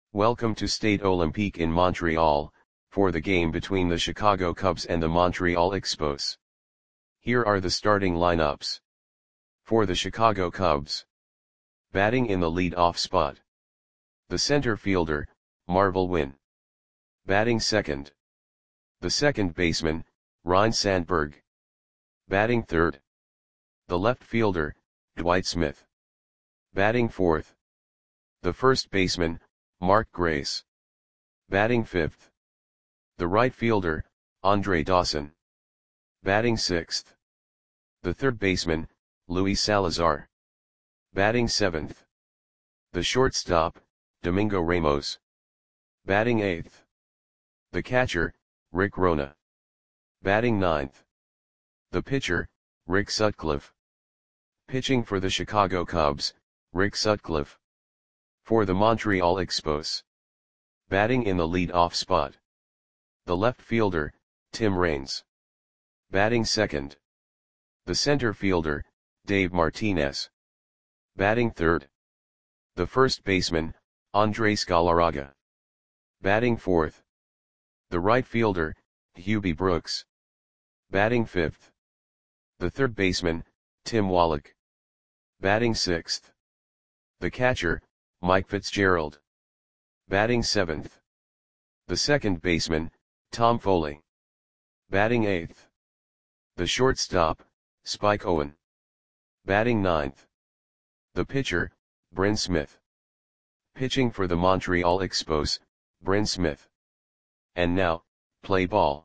Welcome to Stade Olympique in Montreal, for the game between the Chicago Cubs and the Montreal Expos. Here are the starting lineups. For the Chicago Cubs. Batting in the lead-off spot. The center fielder, Marvel Wynn. Batting second. The second baseman, Ryne Sandberg. Batting third. The left fielder, Dwight Smith. Batting fourth. The first baseman, Mark Grace. Batting fifth. The right fielder, Andre Dawson. Batting sixth. The third baseman, Luis Salazar. Batting seventh. The shortstop, Domingo Ramos. Batting eighth. The catcher, Rick Rona. Batting ninth. The pitcher, Rick Sutcliffe. Pitching for the Chicago Cubs, Rick Sutcliffe. For the Montreal Expos. Batting in the lead-off spot. The left fielder, Tim Raines. Batting second. The center fielder, Dave Martinez. Batting third. The first baseman, Andres Galarraga. Batting fourth. The right fielder, Hubie Brooks. Batting fifth. The third baseman, Tim Wallach. Batting sixth. The catcher, Mike Fitzgerald. Batting seventh. The second baseman, Tom Foley. Batting eighth. The shortstop, Spike Owen. Batting ninth. The pitcher, Bryn Smith. Pitching for the Montreal Expos, Bryn Smith. And now, play ball.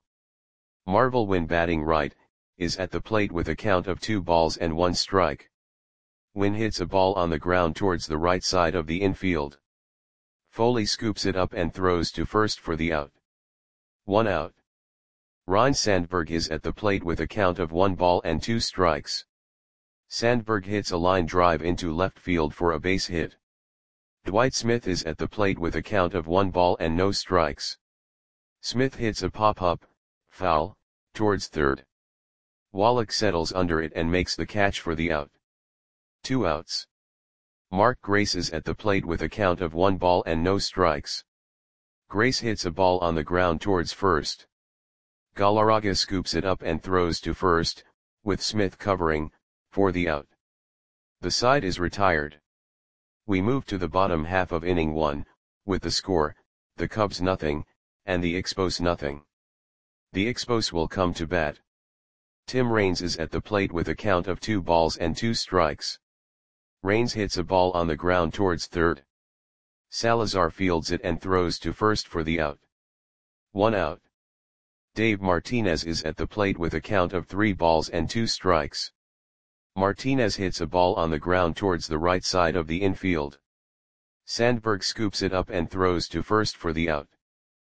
Marvel Wynn batting right, is at the plate with a count of 2 balls and 1 strike. Wynn hits a ball on the ground towards the right side of the infield. Foley scoops it up and throws to first for the out. 1 out. Ryne Sandberg is at the plate with a count of 1 ball and 2 strikes. Sandberg hits a line drive into left field for a base hit. Dwight Smith is at the plate with a count of 1 ball and no strikes. Smith hits a pop-up, foul, towards third. Wallach settles under it and makes the catch for the out. 2 outs. Mark Grace is at the plate with a count of 1 ball and no strikes. Grace hits a ball on the ground towards first. Galarraga scoops it up and throws to first, with Smith covering, for the out. The side is retired. We move to the bottom half of inning 1, with the score, the Cubs nothing, and the Expos nothing. The Expos will come to bat. Tim Raines is at the plate with a count of 2 balls and 2 strikes. Raines hits a ball on the ground towards third. Salazar fields it and throws to first for the out. 1 out. Dave Martinez is at the plate with a count of 3 balls and 2 strikes. Martinez hits a ball on the ground towards the right side of the infield. Sandberg scoops it up and throws to first for the out.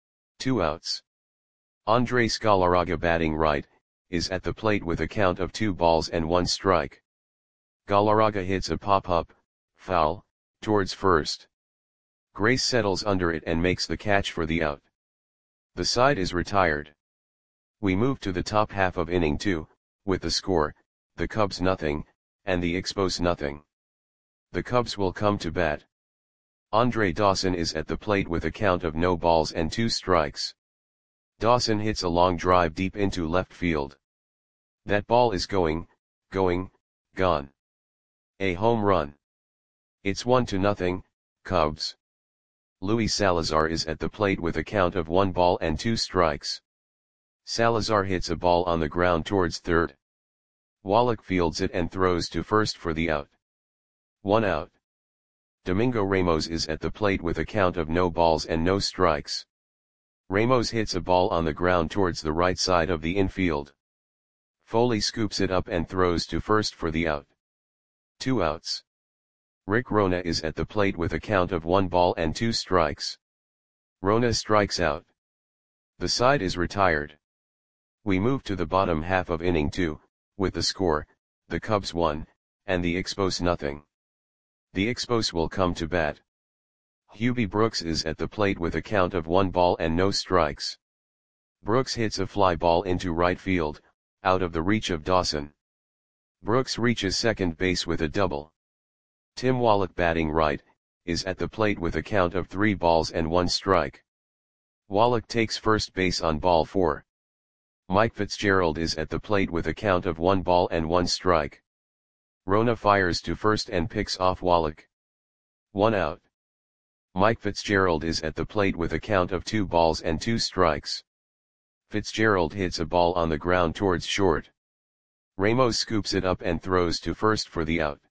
2 outs. Andres Galarraga batting right, is at the plate with a count of 2 balls and 1 strike. Galarraga hits a pop-up, foul, towards first. Grace settles under it and makes the catch for the out. The side is retired. We move to the top half of inning 2, with the score, the Cubs nothing, and the Expos nothing. The Cubs will come to bat. Andre Dawson is at the plate with a count of no balls and 2 strikes. Dawson hits a long drive deep into left field. That ball is going, gone. A home run. It's 1-0, Cubs. Luis Salazar is at the plate with a count of 1 ball and 2 strikes. Salazar hits a ball on the ground towards third. Wallach fields it and throws to first for the out. 1 out. Domingo Ramos is at the plate with a count of no balls and no strikes. Ramos hits a ball on the ground towards the right side of the infield. Foley scoops it up and throws to first for the out. 2 outs. Rick Rona is at the plate with a count of 1 ball and 2 strikes. Rona strikes out. The side is retired. We move to the bottom half of inning 2, with the score, the Cubs 1, and the Expos nothing. The Expos will come to bat. Hubie Brooks is at the plate with a count of 1 ball and no strikes. Brooks hits a fly ball into right field, out of the reach of Dawson. Brooks reaches second base with a double. Tim Wallach batting right, is at the plate with a count of 3 balls and 1 strike. Wallach takes first base on ball 4. Mike Fitzgerald is at the plate with a count of 1 ball and 1 strike. Rona fires to first and picks off Wallach. 1 out. Mike Fitzgerald is at the plate with a count of 2 balls and 2 strikes. Fitzgerald hits a ball on the ground towards short. Ramos scoops it up and throws to first for the out.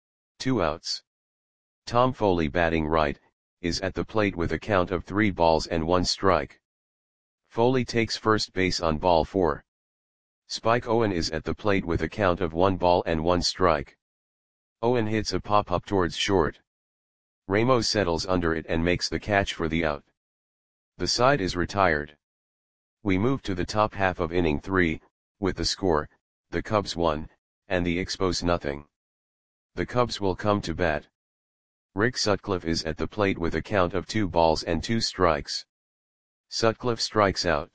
2 outs. Tom Foley, batting right, is at the plate with a count of 3 balls and 1 strike. Foley takes first base on ball 4. Spike Owen is at the plate with a count of 1 ball and 1 strike. Owen hits a pop-up towards short. Ramos settles under it and makes the catch for the out. The side is retired. We move to the top half of inning 3, with the score, the Cubs 1, and the Expos nothing. The Cubs will come to bat. Rick Sutcliffe is at the plate with a count of 2 balls and 2 strikes. Sutcliffe strikes out.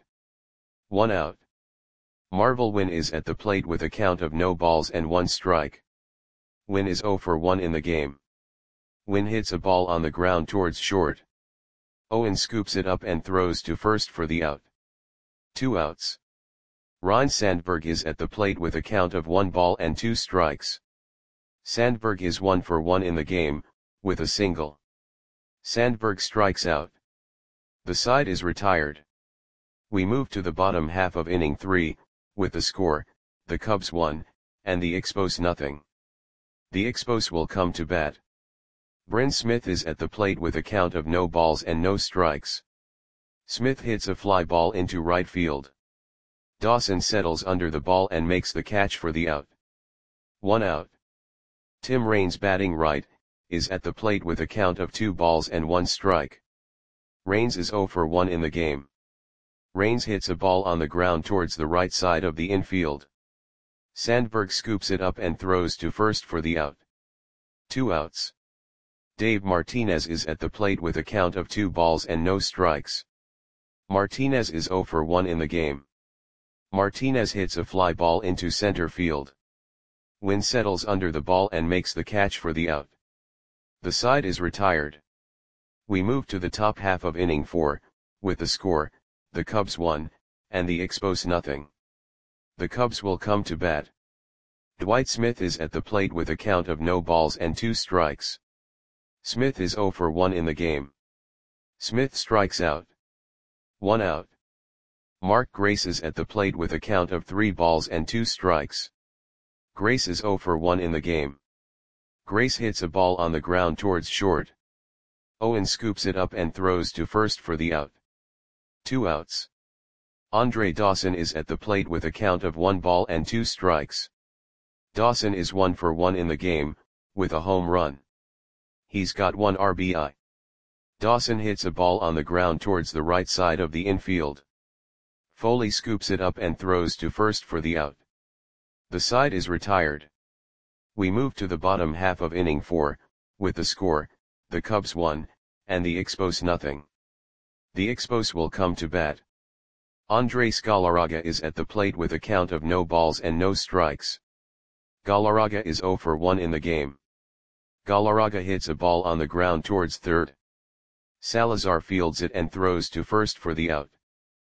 1 out. Marvel Wynn is at the plate with a count of no balls and 1 strike. Wynn is 0 for 1 in the game. Wynn hits a ball on the ground towards short. Owen scoops it up and throws to first for the out. 2 outs. Ryne Sandberg is at the plate with a count of 1 ball and 2 strikes. Sandberg is 1 for 1 in the game, with a single. Sandberg strikes out. The side is retired. We move to the bottom half of inning 3, with the score, the Cubs 1, and the Expos nothing. The Expos will come to bat. Bryn Smith is at the plate with a count of no balls and no strikes. Smith hits a fly ball into right field. Dawson settles under the ball and makes the catch for the out. 1 out. Tim Raines, batting right, is at the plate with a count of 2 balls and 1 strike. Raines is 0 for 1 in the game. Raines hits a ball on the ground towards the right side of the infield. Sandberg scoops it up and throws to first for the out. 2 outs. Dave Martinez is at the plate with a count of 2 balls and no strikes. Martinez is 0 for 1 in the game. Martinez hits a fly ball into center field. Wynn settles under the ball and makes the catch for the out. The side is retired. We move to the top half of inning 4, with the score, the Cubs 1, and the Expos nothing. The Cubs will come to bat. Dwight Smith is at the plate with a count of no balls and 2 strikes. Smith is 0 for 1 in the game. Smith strikes out. 1 out. Mark Grace is at the plate with a count of 3 balls and 2 strikes. Grace is 0 for 1 in the game. Grace hits a ball on the ground towards short. Owen scoops it up and throws to first for the out. 2 outs. Andre Dawson is at the plate with a count of 1 ball and 2 strikes. Dawson is 1 for 1 in the game, with a home run. He's got 1 RBI. Dawson hits a ball on the ground towards the right side of the infield. Foley scoops it up and throws to first for the out. The side is retired. We move to the bottom half of inning 4, with the score, the Cubs 1, and the Expos nothing. The Expos will come to bat. Andres Galarraga is at the plate with a count of no balls and no strikes. Galarraga is 0 for 1 in the game. Galarraga hits a ball on the ground towards third. Salazar fields it and throws to first for the out.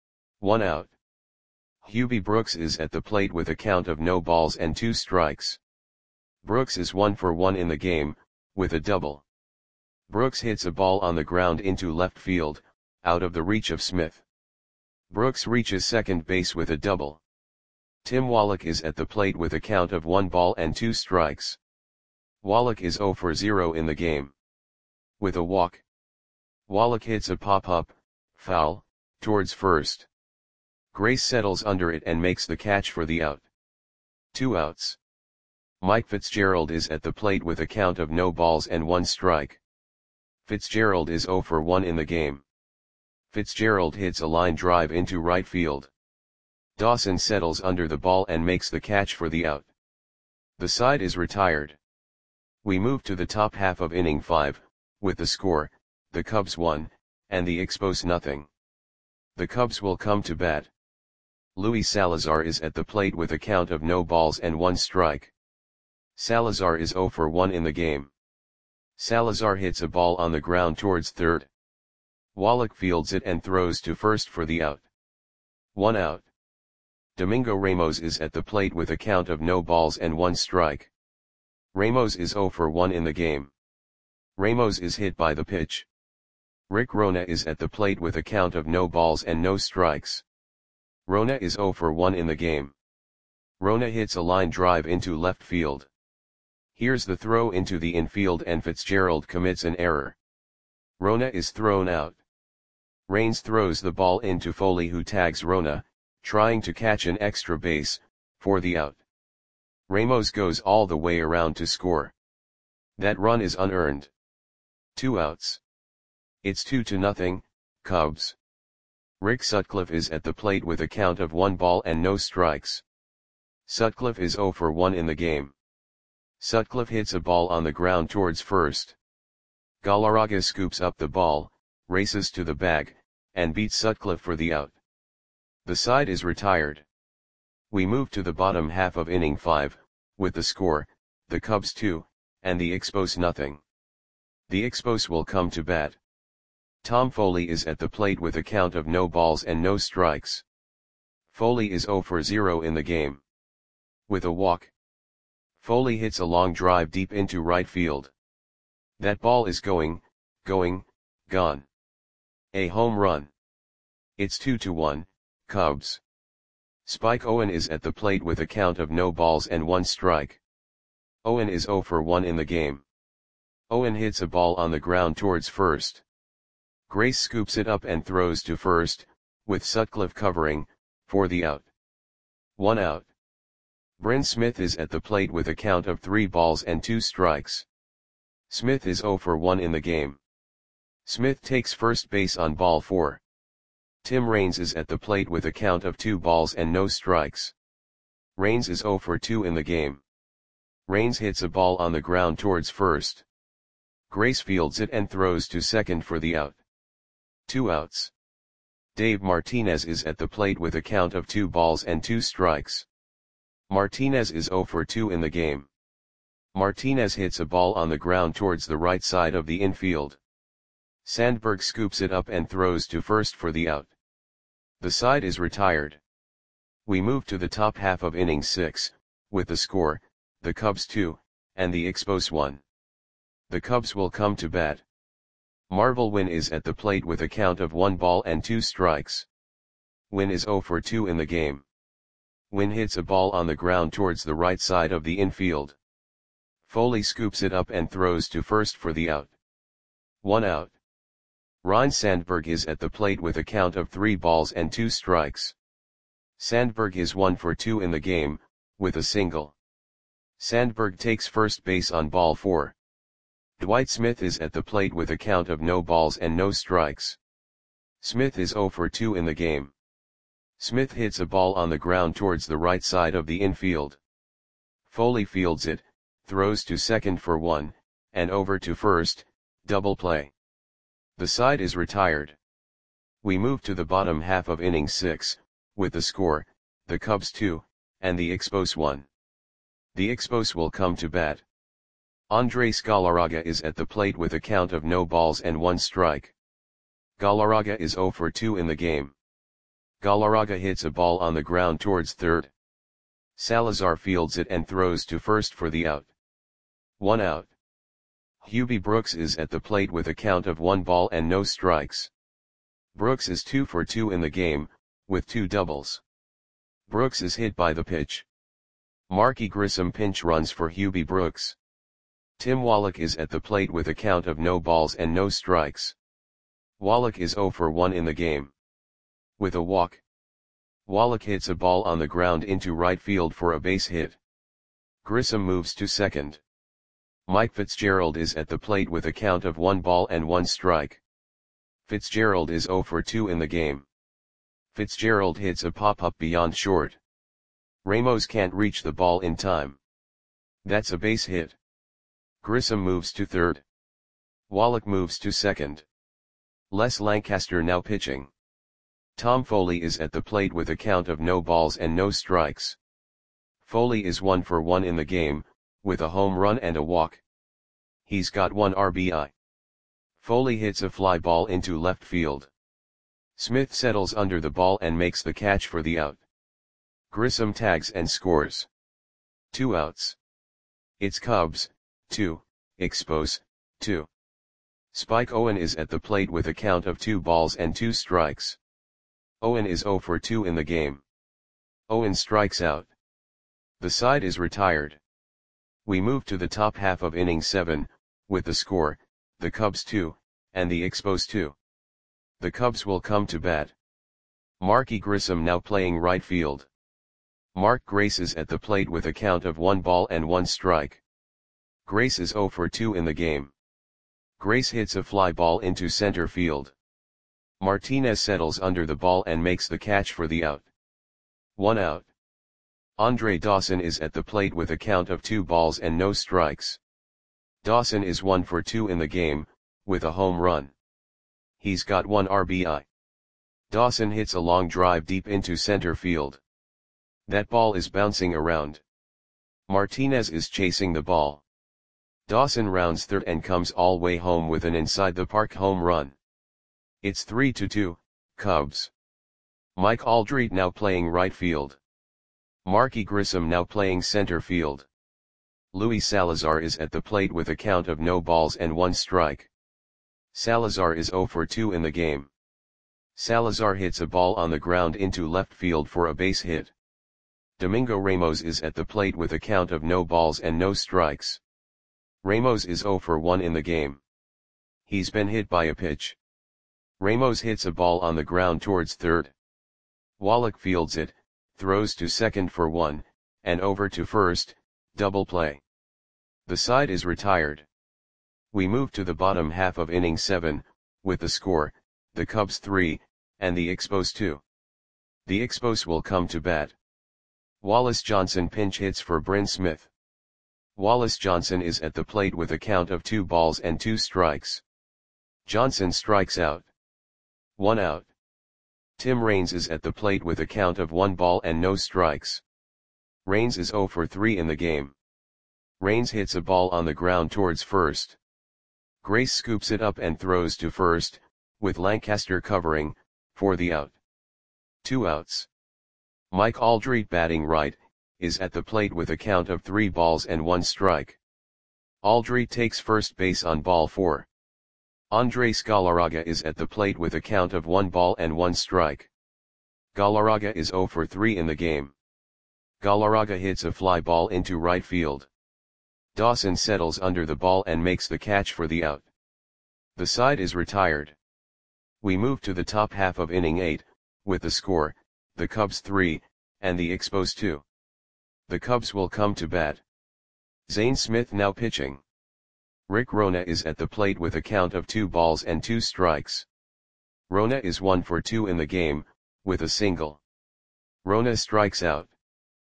1 out. Hubie Brooks is at the plate with a count of no balls and 2 strikes. Brooks is 1 for 1 in the game, with a double. Brooks hits a ball on the ground into left field, out of the reach of Smith. Brooks reaches second base with a double. Tim Wallach is at the plate with a count of 1 ball and 2 strikes. Wallach is 0 for 0 in the game. With a walk. Wallach hits a pop-up, foul, towards first. Grace settles under it and makes the catch for the out. 2 outs. Mike Fitzgerald is at the plate with a count of no balls and 1 strike. Fitzgerald is 0 for 1 in the game. Fitzgerald hits a line drive into right field. Dawson settles under the ball and makes the catch for the out. The side is retired. We move to the top half of inning 5, with the score, the Cubs 1, and the Expos nothing. The Cubs will come to bat. Luis Salazar is at the plate with a count of no balls and 1 strike. Salazar is 0 for 1 in the game. Salazar hits a ball on the ground towards third. Wallach fields it and throws to first for the out. 1 out. Domingo Ramos is at the plate with a count of no balls and 1 strike. Ramos is 0 for 1 in the game. Ramos is hit by the pitch. Rick Rona is at the plate with a count of no balls and no strikes. Rona is 0 for 1 in the game. Rona hits a line drive into left field. Here's the throw into the infield and Fitzgerald commits an error. Rona is thrown out. Raines throws the ball into Foley, who tags Rona, trying to catch an extra base, for the out. Ramos goes all the way around to score. That run is unearned. 2 outs. It's 2-0, Cubs. Rick Sutcliffe is at the plate with a count of 1 ball and no strikes. Sutcliffe is 0 for 1 in the game. Sutcliffe hits a ball on the ground towards first. Galarraga scoops up the ball, races to the bag, and beats Sutcliffe for the out. The side is retired. We move to the bottom half of inning 5, with the score, the Cubs 2, and the Expos nothing. The Expos will come to bat. Tom Foley is at the plate with a count of no balls and no strikes. Foley is 0 for 0 in the game. With a walk, Foley hits a long drive deep into right field. That ball is gone. A home run. It's 2-1, Cubs. Spike Owen is at the plate with a count of no balls and 1 strike. Owen is 0 for 1 in the game. Owen hits a ball on the ground towards first. Grace scoops it up and throws to first, with Sutcliffe covering, for the out. 1 out. Bryn Smith is at the plate with a count of 3 balls and 2 strikes. Smith is 0 for 1 in the game. Smith takes first base on ball 4. Tim Raines is at the plate with a count of 2 balls and no strikes. Raines is 0 for 2 in the game. Raines hits a ball on the ground towards first. Grace fields it and throws to second for the out. 2 outs. Dave Martinez is at the plate with a count of 2 balls and 2 strikes. Martinez is 0 for 2 in the game. Martinez hits a ball on the ground towards the right side of the infield. Sandberg scoops it up and throws to first for the out. The side is retired. We move to the top half of inning 6, with the score, the Cubs 2, and the Expos 1. The Cubs will come to bat. Marvel Wynn is at the plate with a count of 1 ball and 2 strikes. Wynn is 0 for 2 in the game. Wynn hits a ball on the ground towards the right side of the infield. Foley scoops it up and throws to first for the out. 1 out. Ryne Sandberg is at the plate with a count of 3 balls and 2 strikes. Sandberg is 1 for 2 in the game, with a single. Sandberg takes first base on ball 4. Dwight Smith is at the plate with a count of no balls and no strikes. Smith is 0 for 2 in the game. Smith hits a ball on the ground towards the right side of the infield. Foley fields it, throws to second for 1, and over to first, double play. The side is retired. We move to the bottom half of inning 6, with the score, the Cubs 2, and the Expos 1. The Expos will come to bat. Andres Galarraga is at the plate with a count of no balls and 1 strike. Galarraga is 0 for 2 in the game. Galarraga hits a ball on the ground towards third. Salazar fields it and throws to first for the out. 1 out. Hubie Brooks is at the plate with a count of 1 ball and no strikes. Brooks is 2 for 2 in the game, with 2 doubles. Brooks is hit by the pitch. Marky Grissom pinch runs for Hubie Brooks. Tim Wallach is at the plate with a count of no balls and no strikes. Wallach is 0 for 1 in the game. With a walk, Wallach hits a ball on the ground into right field for a base hit. Grissom moves to second. Mike Fitzgerald is at the plate with a count of 1 ball and 1 strike. Fitzgerald is 0 for 2 in the game. Fitzgerald hits a pop-up beyond short. Ramos can't reach the ball in time. That's a base hit. Grissom moves to third. Wallach moves to second. Les Lancaster now pitching. Tom Foley is at the plate with a count of no balls and no strikes. Foley is 1 for 1 in the game, with a home run and a walk. He's got 1 RBI. Foley hits a fly ball into left field. Smith settles under the ball and makes the catch for the out. Grissom tags and scores. 2 outs. It's Cubs, 2, Expos, 2. Spike Owen is at the plate with a count of 2 balls and 2 strikes. Owen is 0 for 2 in the game. Owen strikes out. The side is retired. We move to the top half of inning 7, with the score, the Cubs 2, and the Expos 2. The Cubs will come to bat. Marky Grissom now playing right field. Mark Grace is at the plate with a count of 1 ball and 1 strike. Grace is 0 for 2 in the game. Grace hits a fly ball into center field. Martinez settles under the ball and makes the catch for the out. 1 out. Andre Dawson is at the plate with a count of 2 balls and no strikes. Dawson is 1 for 2 in the game, with a home run. He's got 1 RBI. Dawson hits a long drive deep into center field. That ball is bouncing around. Martinez is chasing the ball. Dawson rounds third and comes all way home with an inside the park home run. It's 3-2, Cubs. Mike Aldrete now playing right field. Marky Grissom now playing center field. Luis Salazar is at the plate with a count of no balls and 1 strike. Salazar is 0 for 2 in the game. Salazar hits a ball on the ground into left field for a base hit. Domingo Ramos is at the plate with a count of no balls and no strikes. Ramos is 0 for 1 in the game. He's been hit by a pitch. Ramos hits a ball on the ground towards third. Wallach fields it, throws to second for 1, and over to first, double play. The side is retired. We move to the bottom half of inning 7, with the score, the Cubs 3, and the Expos 2. The Expos will come to bat. Wallace Johnson pinch hits for Bryn Smith. Wallace Johnson is at the plate with a count of 2 balls and 2 strikes. Johnson strikes out. 1 out. Tim Raines is at the plate with a count of 1 ball and no strikes. Raines is 0 for 3 in the game. Raines hits a ball on the ground towards first. Grace scoops it up and throws to first, with Lancaster covering, for the out. 2 outs. Mike Aldrete batting right, is at the plate with a count of 3 balls and 1 strike. Aldrete takes first base on ball 4. Andres Galarraga is at the plate with a count of 1 ball and 1 strike. Galarraga is 0 for 3 in the game. Galarraga hits a fly ball into right field. Dawson settles under the ball and makes the catch for the out. The side is retired. We move to the top half of inning 8, with the score, the Cubs 3, and the Expos 2. The Cubs will come to bat. Zane Smith now pitching. Rick Rona is at the plate with a count of 2 balls and 2 strikes. Rona is 1 for 2 in the game, with a single. Rona strikes out.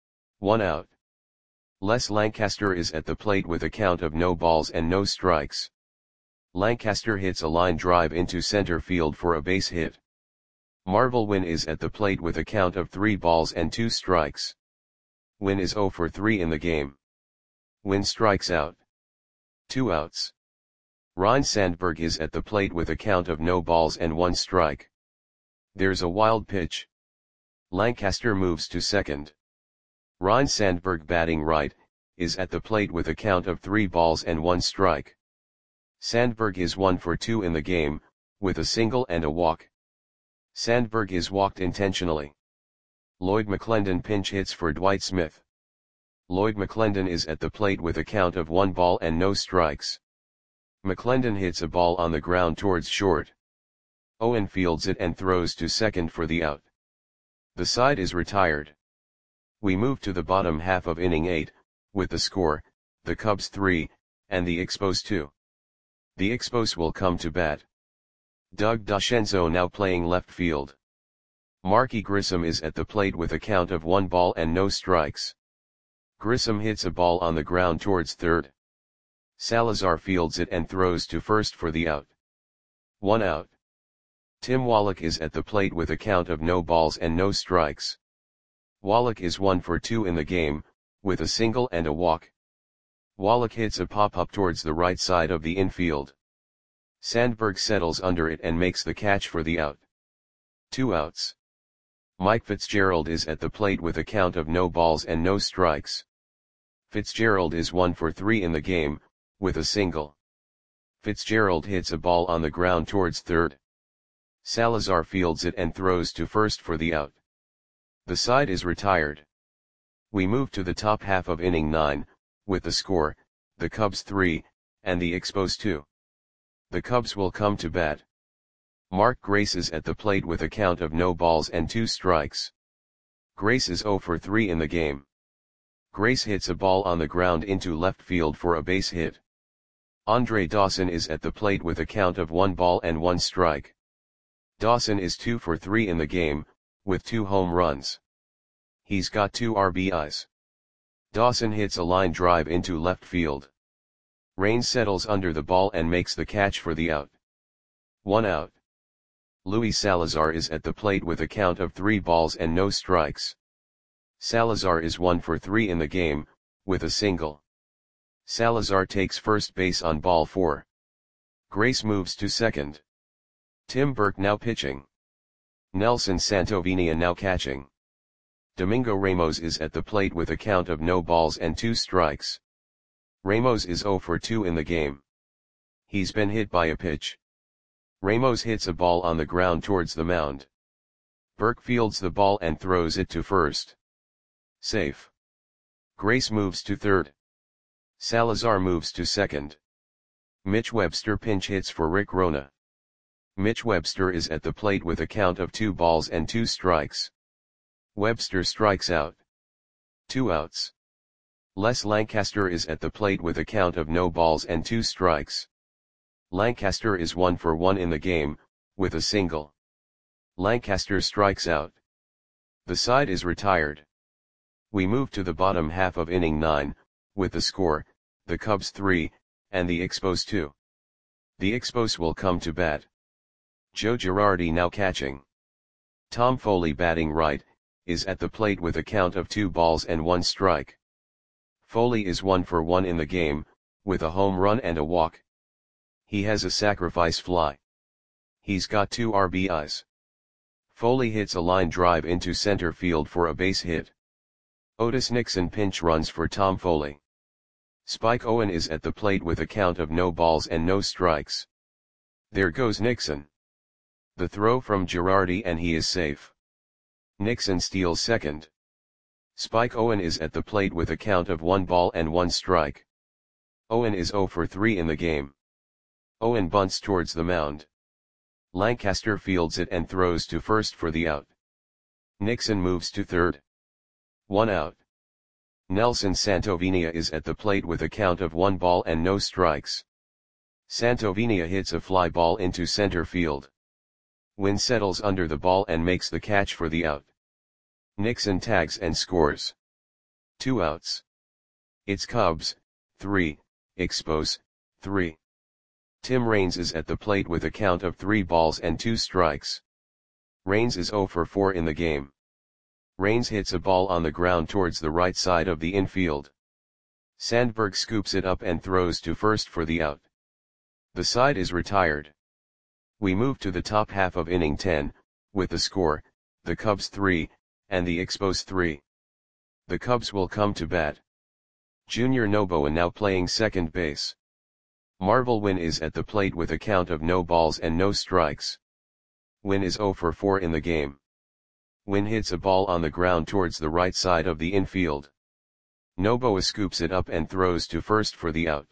1 out. Les Lancaster is at the plate with a count of no balls and no strikes. Lancaster hits a line drive into center field for a base hit. Marvel Wynn is at the plate with a count of 3 balls and 2 strikes. Wynn is 0 for 3 in the game. Wynn strikes out. 2 outs. Ryne Sandberg is at the plate with a count of no balls and 1 strike. There's a wild pitch. Lancaster moves to second. Ryne Sandberg batting right, is at the plate with a count of 3 balls and 1 strike. Sandberg is 1 for 2 in the game, with a single and a walk. Sandberg is walked intentionally. Lloyd McClendon pinch hits for Dwight Smith. Lloyd McClendon is at the plate with a count of 1 ball and no strikes. McClendon hits a ball on the ground towards short. Owen fields it and throws to second for the out. The side is retired. We move to the bottom half of inning 8, with the score, the Cubs 3, and the Expos 2. The Expos will come to bat. Doug DeCenzo now playing left field. Marky Grissom is at the plate with a count of 1 ball and no strikes. Grissom hits a ball on the ground towards third. Salazar fields it and throws to first for the out. 1 out. Tim Wallach is at the plate with a count of no balls and no strikes. Wallach is 1 for 2 in the game, with a single and a walk. Wallach hits a pop-up towards the right side of the infield. Sandberg settles under it and makes the catch for the out. 2 outs. Mike Fitzgerald is at the plate with a count of no balls and no strikes. Fitzgerald is 1 for 3 in the game, with a single. Fitzgerald hits a ball on the ground towards third. Salazar fields it and throws to first for the out. The side is retired. We move to the top half of inning 9, with the score, the Cubs 3, and the Expos 2. The Cubs will come to bat. Mark Grace is at the plate with a count of no balls and 2 strikes. Grace is 0 for 3 in the game. Grace hits a ball on the ground into left field for a base hit. Andre Dawson is at the plate with a count of 1 ball and 1 strike. Dawson is 2 for 3 in the game, with 2 home runs. He's got 2 RBIs. Dawson hits a line drive into left field. Raines settles under the ball and makes the catch for the out. 1 out. Luis Salazar is at the plate with a count of 3 balls and no strikes. Salazar is 1 for 3 in the game, with a single. Salazar takes first base on ball 4. Grace moves to second. Tim Burke now pitching. Nelson Santovenia now catching. Domingo Ramos is at the plate with a count of no balls and 2 strikes. Ramos is 0 for 2 in the game. He's been hit by a pitch. Ramos hits a ball on the ground towards the mound. Burke fields the ball and throws it to first. Safe. Grace moves to third. Salazar moves to second. Mitch Webster pinch hits for Rick Rona. Mitch Webster is at the plate with a count of 2 balls and 2 strikes. Webster strikes out. 2 outs. Les Lancaster is at the plate with a count of no balls and 2 strikes. Lancaster is 1 for 1 in the game, with a single. Lancaster strikes out. The side is retired. We move to the bottom half of inning 9, with the score, the Cubs 3, and the Expos 2. The Expos will come to bat. Joe Girardi now catching. Tom Foley batting right, is at the plate with a count of 2 balls and 1 strike. Foley is 1 for 1 in the game, with a home run and a walk. He has a sacrifice fly. He's got 2 RBIs. Foley hits a line drive into center field for a base hit. Otis Nixon pinch runs for Tom Foley. Spike Owen is at the plate with a count of no balls and no strikes. There goes Nixon. The throw from Girardi and he is safe. Nixon steals second. Spike Owen is at the plate with a count of 1 ball and 1 strike. Owen is 0 for 3 in the game. Owen bunts towards the mound. Lancaster fields it and throws to first for the out. Nixon moves to third. 1 out. Nelson Santovenia is at the plate with a count of 1 ball and no strikes. Santovenia hits a fly ball into center field. Wynn settles under the ball and makes the catch for the out. Nixon tags and scores. 2 outs. It's Cubs, 3, Expos, 3. Tim Raines is at the plate with a count of 3 balls and 2 strikes. Raines is 0 for 4 in the game. Raines hits a ball on the ground towards the right side of the infield. Sandberg scoops it up and throws to first for the out. The side is retired. We move to the top half of inning 10, with the score, the Cubs 3, and the Expos 3. The Cubs will come to bat. Junior Noboa now playing second base. Marvel Wynn is at the plate with a count of no balls and no strikes. Wynn is 0 for 4 in the game. Wynn hits a ball on the ground towards the right side of the infield. Noboa scoops it up and throws to first for the out.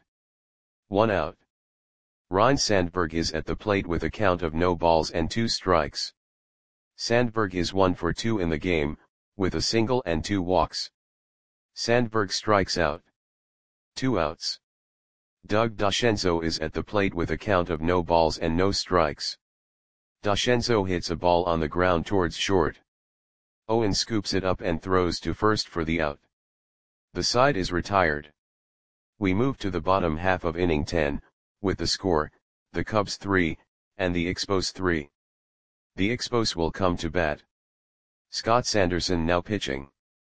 1 out. Ryne Sandberg is at the plate with a count of no balls and 2 strikes. Sandberg is 1 for 2 in the game, with a single and 2 walks. Sandberg strikes out. 2 outs. Doug DeCenzo is at the plate with a count of no balls and no strikes. DeCenzo hits a ball on the ground towards short. Owen scoops it up and throws to first for the out. The side is retired. We move to the bottom half of inning 10, with the score, the Cubs 3, and the Expos 3. The Expos will come to bat. Scott Sanderson now pitching.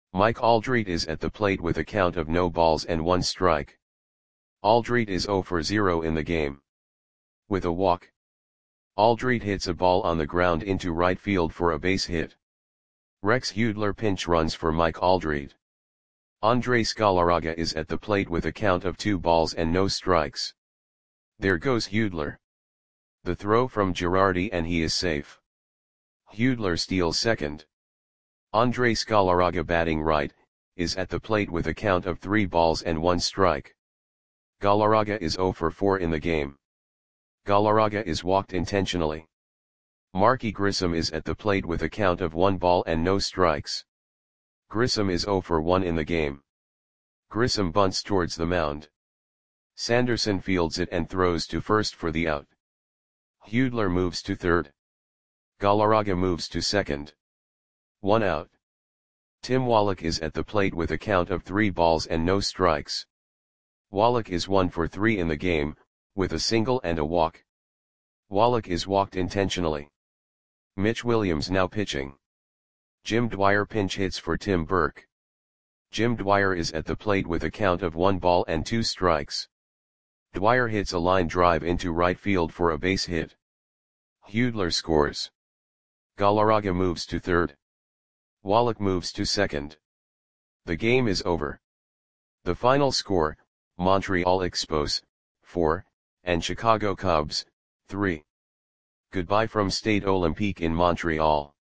Mike Aldrit is at the plate with a count of no balls and 1 strike. Aldrit is 0 for 0 in the game. With a walk, Aldrit hits a ball on the ground into right field for a base hit. Rex Hudler pinch runs for Mike Aldrit. Andres Galarraga is at the plate with a count of 2 balls and no strikes. There goes Hudler. The throw from Girardi and he is safe. Hudler steals second. Andres Galarraga batting right, is at the plate with a count of 3 balls and 1 strike. Galarraga is 0 for 4 in the game. Galarraga is walked intentionally. Marky Grissom is at the plate with a count of 1 ball and no strikes. Grissom is 0 for 1 in the game. Grissom bunts towards the mound. Sanderson fields it and throws to first for the out. Hudler moves to third. Galarraga moves to second. 1 out. Tim Wallach is at the plate with a count of 3 balls and no strikes. Wallach is 1 for 3 in the game, with a single and a walk. Wallach is walked intentionally. Mitch Williams now pitching. Jim Dwyer pinch hits for Tim Burke. Jim Dwyer is at the plate with a count of 1 ball and 2 strikes. Dwyer hits a line drive into right field for a base hit. Hudler scores. Galarraga moves to third. Wallach moves to second. The game is over. The final score, Montreal Expos, 4, and Chicago Cubs, 3. Goodbye from Stade Olympique in Montreal.